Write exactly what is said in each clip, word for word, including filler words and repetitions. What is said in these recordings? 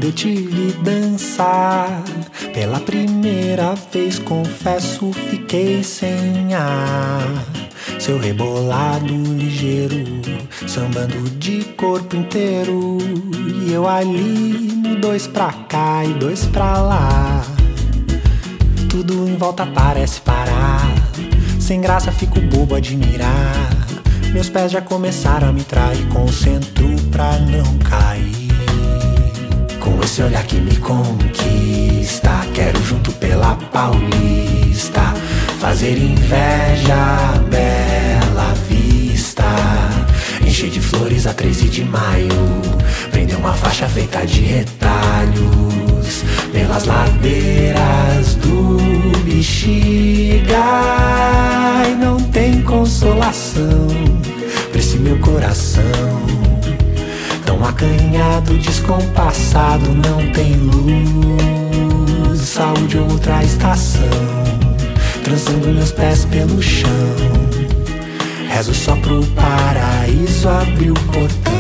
Quando eu te vi dançar pela primeira vez, confesso, fiquei sem ar. Seu rebolado ligeiro, sambando de corpo inteiro, e eu ali no dois pra cá e dois pra lá. Tudo em volta parece parar, sem graça fico bobo a admirar. Meus pés já começaram a me trair, concentro pra não cair. Com esse olhar que me conquista, quero junto pela Paulista fazer inveja, bela vista. Encher de flores a treze de maio, prender uma faixa feita de retalhos pelas ladeiras do Bexiga. E não tem consolação pra esse meu coração tão acanhado, descompassado. Não tem luz, saúde ou outra estação, trançando meus pés pelo chão. Rezo só pro paraíso abrir o portão.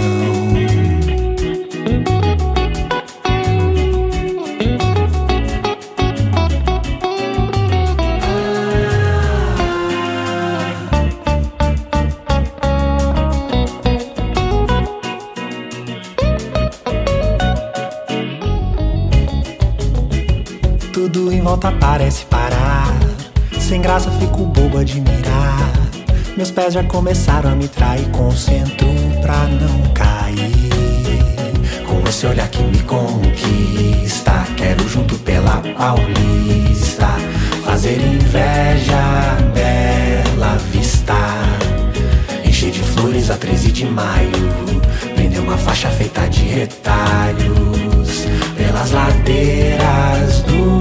Tudo em volta parece parar, sem graça fico bobo a admirar. Meus pés já começaram a me trair, concentro pra não cair. Com esse olhar que me conquista, quero junto pela Paulista fazer inveja, bela vista. Encher de flores a treze de maio, prender uma faixa feita de retalhos pelas ladeiras do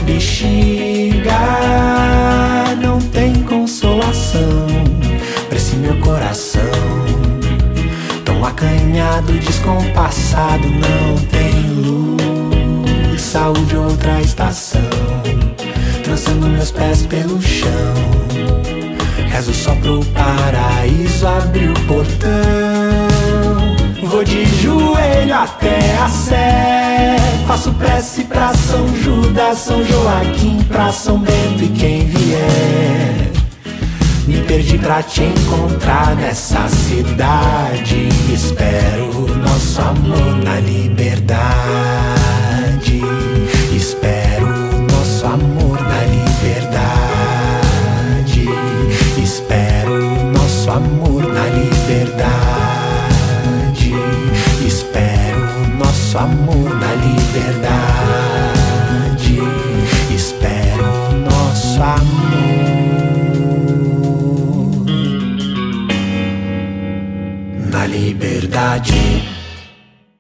Bexiga. Não tem consolação pra esse meu coração tão acanhado, descompassado. Não tem luz, saúde ou outra estação, trançando meus pés pelo chão. Rezo só pro paraíso abrir o portão. Vou de joelho até a Sé, faço prece pra São Judas, São Joaquim, pra São Bento e quem vier. Me perdi pra te encontrar nessa cidade, espero nosso amor na liberdade. Espero nosso amor na liberdade. Espero nosso amor na liberdade. Espero nosso amor na liberdade. Espero nosso amor na liberdade.